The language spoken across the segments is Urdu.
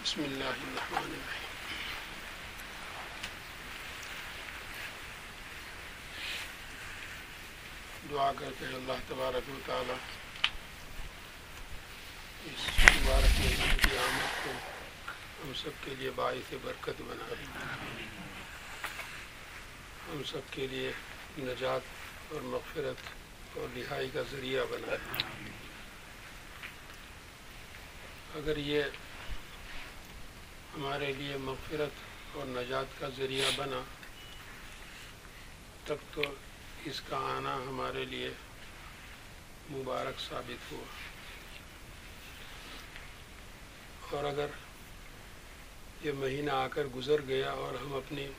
بسم اللہ الرحمن الرحیم. دعا کرتے ہیں اللہ تبارک و تعالی اس مبارک مہینے کی آمد کو ہم سب کے لیے باعث برکت بنائے، ہم سب کے لیے نجات اور مغفرت اور رہائی کا ذریعہ بنائے. اگر یہ ہمارے لیے مغفرت اور نجات کا ذریعہ بنا تب تو اس کا آنا ہمارے لیے مبارک ثابت ہوا، اور اگر یہ مہینہ آ کر گزر گیا اور ہم اپنی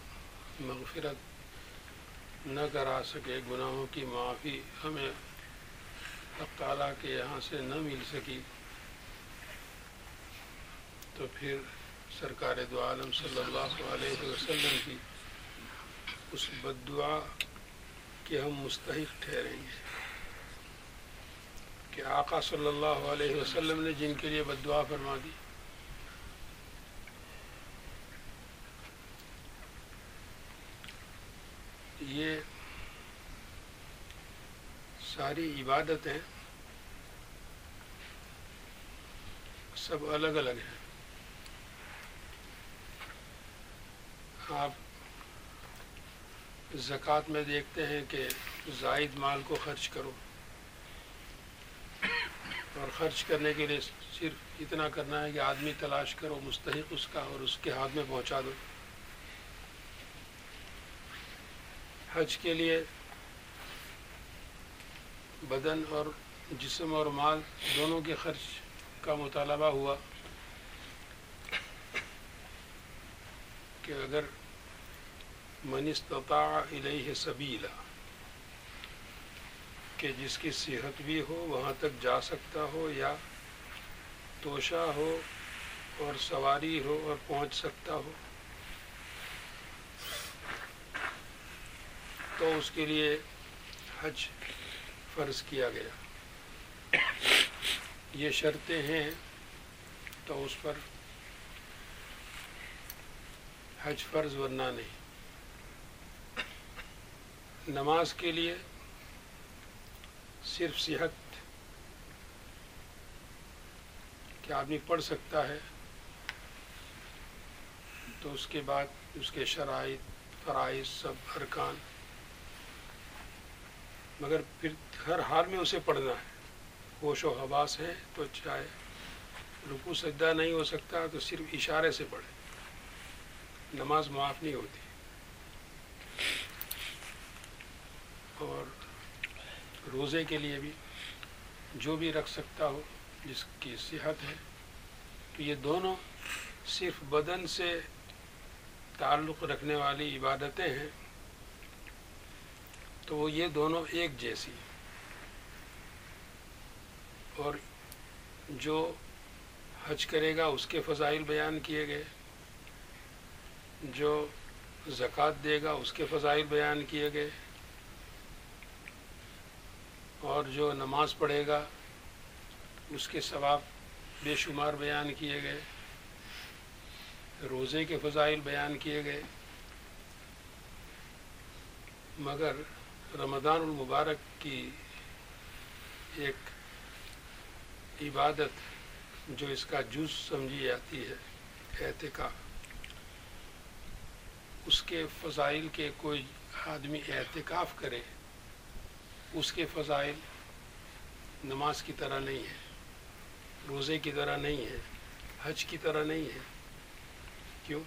مغفرت نہ کرا سکے، گناہوں کی معافی ہمیں حق تعالیٰ کے یہاں سے نہ مل سکی، تو پھر سرکار دو عالم صلی اللہ علیہ وسلم کی اس بد دعا کے ہم مستحق ٹھہریں گے کہ آقا صلی اللہ علیہ وسلم نے جن کے لیے بد دعا فرما دی، یہ ساری عبادتیں سب الگ الگ ہیں. آپ زکوٰۃ میں دیکھتے ہیں کہ زائد مال کو خرچ کرو، اور خرچ کرنے کے لیے صرف اتنا کرنا ہے کہ آدمی تلاش کرو مستحق اس کا اور اس کے ہاتھ میں پہنچا دو. حج کے لیے بدن اور جسم اور مال دونوں کے خرچ کا مطالبہ ہوا کہ اگر من استطاع الیہ سبیلا، کہ جس کی صحت بھی ہو وہاں تک جا سکتا ہو، یا توشہ ہو اور سواری ہو اور پہنچ سکتا ہو، تو اس کے لیے حج فرض کیا گیا. یہ شرطیں ہیں تو اس پر حج فرض، ورنہ نہیں. نماز کے لیے صرف صحت کہ آدمی پڑھ سکتا ہے، تو اس کے بعد اس کے شرائط فرائض سب ارکان، مگر پھر ہر حال میں اسے پڑھنا ہے. ہوش و حواس ہے تو چاہے رکوع سجدہ نہیں ہو سکتا تو صرف اشارے سے پڑھے، نماز معاف نہیں ہوتی. اور روزے کے لیے بھی جو بھی رکھ سکتا ہو جس کی صحت ہے، تو یہ دونوں صرف بدن سے تعلق رکھنے والی عبادتیں ہیں، تو وہ یہ دونوں ایک جیسی. اور جو حج کرے گا اس کے فضائل بیان کیے گئے، جو زکوٰۃ دے گا اس کے فضائل بیان کیے گئے، اور جو نماز پڑھے گا اس کے ثواب بے شمار بیان کیے گئے، روزے کے فضائل بیان کیے گئے. مگر رمضان المبارک کی ایک عبادت جو اس کا جز سمجھی جاتی ہے، اعتکاف، اس کے فضائل کے کوئی آدمی اعتکاف کرے، اس کے فضائل نماز کی طرح نہیں ہے، روزے کی طرح نہیں ہے، حج کی طرح نہیں ہے. کیوں؟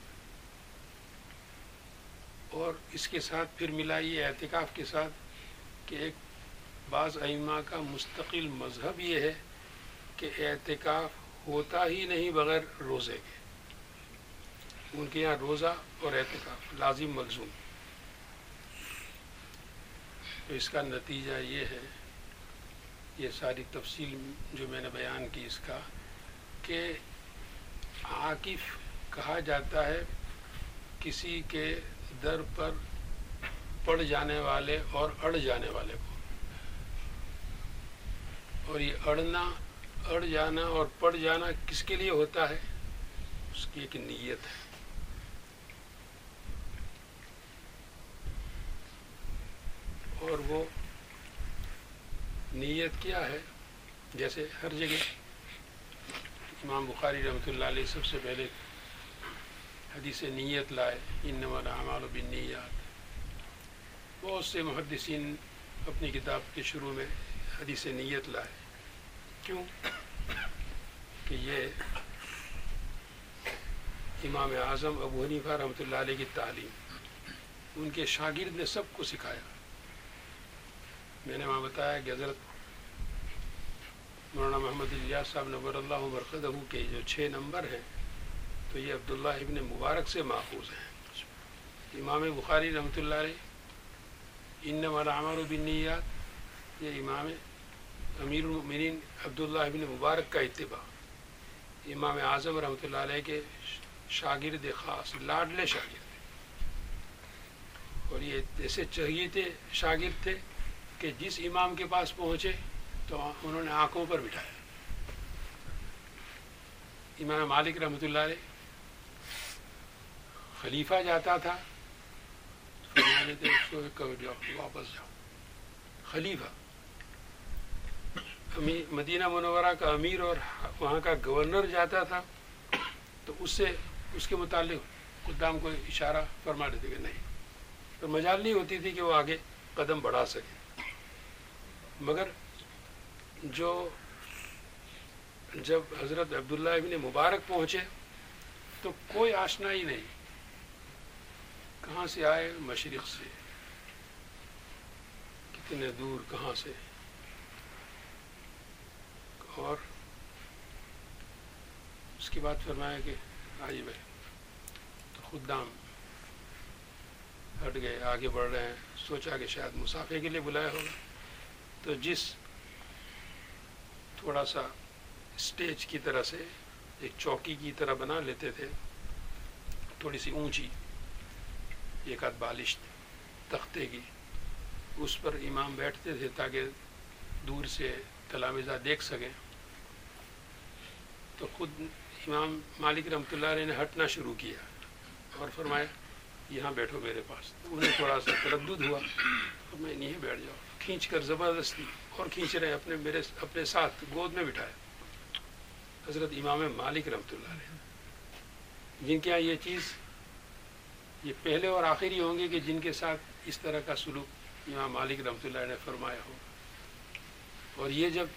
اور اس کے ساتھ پھر ملائیے اعتکاف کے ساتھ کہ ایک بعض ائمہ کا مستقل مذہب یہ ہے کہ اعتکاف ہوتا ہی نہیں بغیر روزے کے. ان کے یہاں روزہ اور اعتکاف لازم ملزوم. تو اس کا نتیجہ یہ ہے، یہ ساری تفصیل جو میں نے بیان کی اس کا، کہ عاکف کہا جاتا ہے کسی کے در پر پڑ جانے والے اور اڑ جانے والے کو. اور یہ اڑ جانا اور پڑ جانا کس کے لیے ہوتا ہے؟ اس کی ایک نیت ہے. اور وہ نیت کیا ہے؟ جیسے ہر جگہ امام بخاری رحمۃ اللہ علیہ سب سے پہلے حدیث نیت لائے، انما الاعمال بالنیات. بہت سے محدثین اپنی کتاب کے شروع میں حدیث نیت لائے. کیوں؟ کہ یہ امام اعظم ابو حنیفہ رحمۃ اللہ علیہ کی تعلیم، ان کے شاگرد نے سب کو سکھایا. میں نے وہاں بتایا کہ حضرت مولانا محمد الیاس صاحب نور اللہ مرقدہ کے جو 6 نمبر ہیں تو یہ عبداللہ ابن مبارک سے ماخوذ ہیں. امام بخاری رحمۃ اللہ علیہ انما الاعمال بالنیات، یہ امام امیر المؤمنین عبداللہ ابن مبارک کا اتباع. امام اعظم رحمۃ اللہ علیہ کے شاگرد خاص، لاڈلے شاگرد، اور یہ ایسے چہیتے شاگرد تھے کہ جس امام کے پاس پہنچے تو انہوں نے آنکھوں پر بٹھایا. امام مالک رحمۃ اللہ علیہ خلیفہ جاتا تھا تو فرماتے تھے اس کو کہو جاؤ، واپس جاؤ. خلیفہ مدینہ منورہ کا امیر اور وہاں کا گورنر جاتا تھا تو اس کے متعلق قدام کو اشارہ فرما دیتے کہ نہیں، تو مجال نہیں ہوتی تھی کہ وہ آگے قدم بڑھا سکے. مگر جب حضرت عبداللہ ابن مبارک پہنچے تو کوئی آشنائی نہیں، کہاں سے آئے؟ مشرق سے، کتنے دور کہاں سے. اور اس کے بعد فرمایا کہ آئیے بھائی، تو خدام ہٹ گئے، آگے بڑھ رہے ہیں. سوچا کہ شاید مسافے کے لیے بلایا ہوگا، تو جس تھوڑا سا اسٹیج کی طرح سے ایک چوکی کی طرح بنا لیتے تھے، تھوڑی سی اونچی، ایک آدھ بالش تختے کی، اس پر امام بیٹھتے تھے تاکہ دور سے تلامذہ دیکھ سکیں. تو خود امام مالک رحمۃ اللہ علیہ نے ہٹنا شروع کیا اور فرمایا یہاں بیٹھو میرے پاس. انہیں تھوڑا سا تردد ہوا اور میں نہیں، بیٹھ جاؤ. کھینچ کر زبردستی اور کھینچ رہے اپنے ساتھ گود میں بٹھایا. حضرت امام مالک رحمۃ اللہ علیہ، جن کے یہاں یہ چیز یہ پہلے اور آخری ہوں گے کہ جن کے ساتھ اس طرح کا سلوک امام مالک رحمۃ اللہ علیہ نے فرمایا ہو. اور یہ جب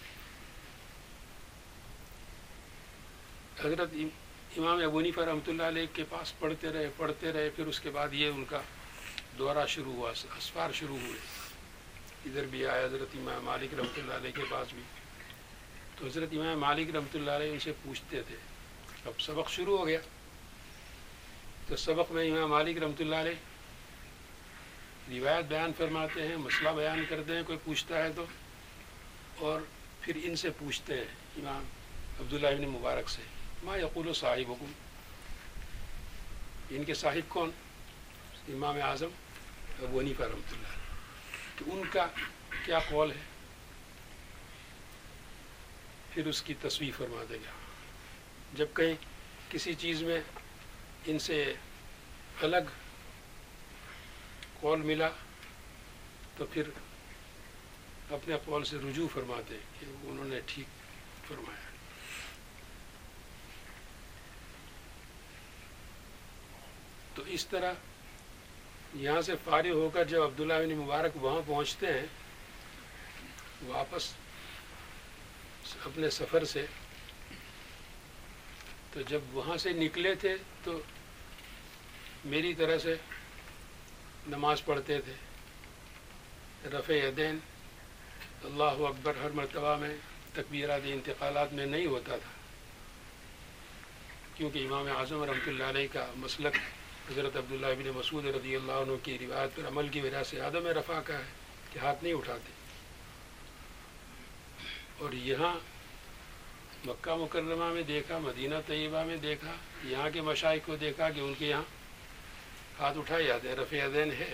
حضرت امام ابو حنیفہ رحمۃ اللہ علیہ کے پاس پڑھتے رہے، پھر اس کے بعد یہ ان کا دورہ شروع ہوا، اسفار شروع ہوئے. ادھر بھی آئے حضرت امام مالک رحمۃ اللہ علیہ کے پاس بھی. تو حضرت امام مالک رحمۃ اللہ علیہ ان سے پوچھتے تھے. اب سبق شروع ہو گیا تو سبق میں امام مالک رحمۃ اللہ علیہ روایت بیان فرماتے ہیں، مسئلہ بیان کرتے ہیں، کوئی پوچھتا ہے تو، اور پھر ان سے پوچھتے ہیں امام عبداللہ ابن مبارک سے، ما یقول صاحبکم، ان کے صاحب کون؟ امام اعظم ابو حنیفہ رحمۃ اللہ علیہ، کہ ان کا کیا قول ہے. پھر اس کی تصویر فرما دے گا. جب کہیں کسی چیز میں ان سے الگ قول ملا تو پھر اپنے قول سے رجوع فرماتے کہ انہوں نے ٹھیک فرمایا. تو اس طرح یہاں سے فارغ ہو کر جب عبداللہ بن مبارک وہاں پہنچتے ہیں واپس اپنے سفر سے، تو جب وہاں سے نکلے تھے تو میری طرح سے نماز پڑھتے تھے. رفع یدین اللہ اکبر ہر مرتبہ میں تکبیرات انتقالات میں نہیں ہوتا تھا، کیونکہ امام اعظم رحمۃ اللہ علیہ کا مسلک حضرت عبداللہ ابن مسعود رضی اللہ عنہ کی روایت پر عمل کی وجہ سے عدم رفع کا ہے کہ ہاتھ نہیں اٹھاتے. اور یہاں مکہ مکرمہ میں دیکھا، مدینہ طیبہ میں دیکھا، یہاں کے مشائخ کو دیکھا کہ ان کے یہاں ہاتھ اٹھائے جاتے ہیں، رفع یدین ہے.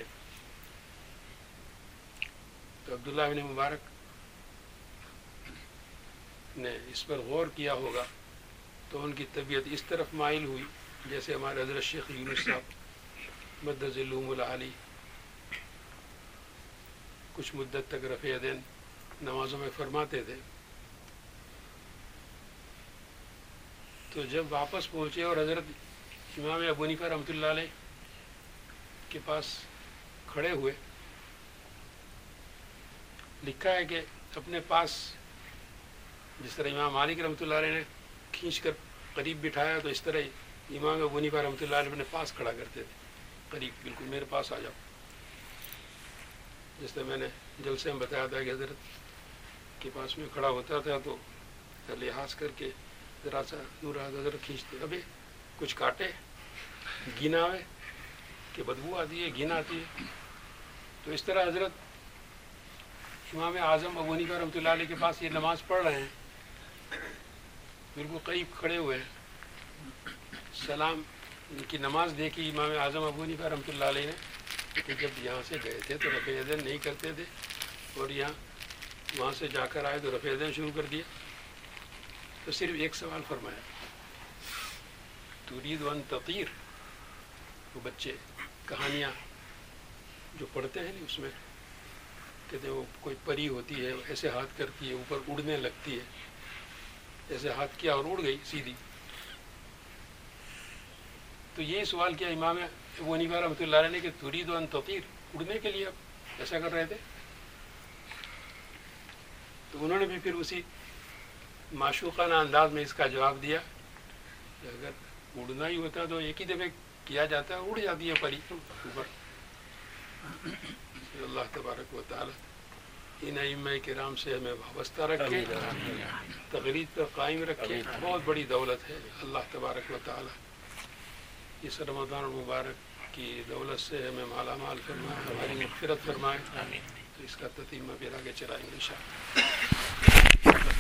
تو عبداللہ بن مبارک نے اس پر غور کیا ہوگا تو ان کی طبیعت اس طرف مائل ہوئی جیسے ہمارے حضرت شیخ یونس صاحب مد ظلهم العالی کچھ مدت تک رفع دین نمازوں میں فرماتے تھے. تو جب واپس پہنچے اور حضرت امام ابو حنیفہ رحمۃ اللہ علیہ کے پاس کھڑے ہوئے, لکھا ہے کہ اپنے پاس جس طرح امام مالک رحمۃ اللہ علیہ نے کھینچ کر قریب بٹھایا تو اس طرح امام ابو حنیفہ رحمۃ اللہ علیہ اپنے پاس کھڑا کرتے تھے, قریب بالکل میرے پاس آ جاؤ. جس طرح میں نے جلسے میں بتایا تھا کہ حضرت کے پاس میں کھڑا ہوتا تھا تو لحاظ کر کے ذرا سا دور حضرت کھینچتے, ابھی کچھ کاٹے گھن آئے کہ بدبو آتی ہے, گھن آتی ہے. تو اس طرح حضرت امام اعظم ابو حنیفہ رحمۃ اللہ علیہ کے پاس یہ نماز پڑھ رہے ہیں, بالکل قریب کھڑے ہوئے ہیں. سلام ان کی نماز دیکھی امام اعظم ابو حنیفہ رحمۃ اللہ علیہ نے کہ جب یہاں سے گئے تھے تو رفع یدین نہیں کرتے تھے اور وہاں سے جا کر آئے تو رفع یدین شروع کر دیا. تو صرف ایک سوال فرمایا, ترید ان تطیر. وہ بچے کہانیاں جو پڑھتے ہیں اس میں کہتے ہیں وہ کوئی پری ہوتی ہے, ایسے ہاتھ کرتی ہے, اوپر اڑنے لگتی ہے, ایسے ہاتھ کیا اور اڑ گئی سیدھی. تو یہ سوال کیا امام ابو حنیفہ رحمۃ اللہ علیہ نے کہ ترید ان تطیر, اڑنے کے لیے آپ ایسا کر رہے تھے. تو انہوں نے بھی پھر اسی معشوقانہ انداز میں اس کا جواب دیا کہ اگر اڑنا ہی ہوتا تو ایک ہی دفعہ کیا جاتا ہے, اڑ جاتی ہے پری اوپر. اللہ تبارک و تعالی ان ائمہ کرام سے ہمیں وابستہ رکھے, تقلید پر قائم رکھے. بہت بڑی دولت ہے اللہ تبارک و تعالی اس رمضان المبارک کی دولت سے ہمیں مالا مال فرمائے, ہماری مغفرت فرمائے. تو اس کا تتمہ پھر آگے چلائیں گے انشاءاللہ.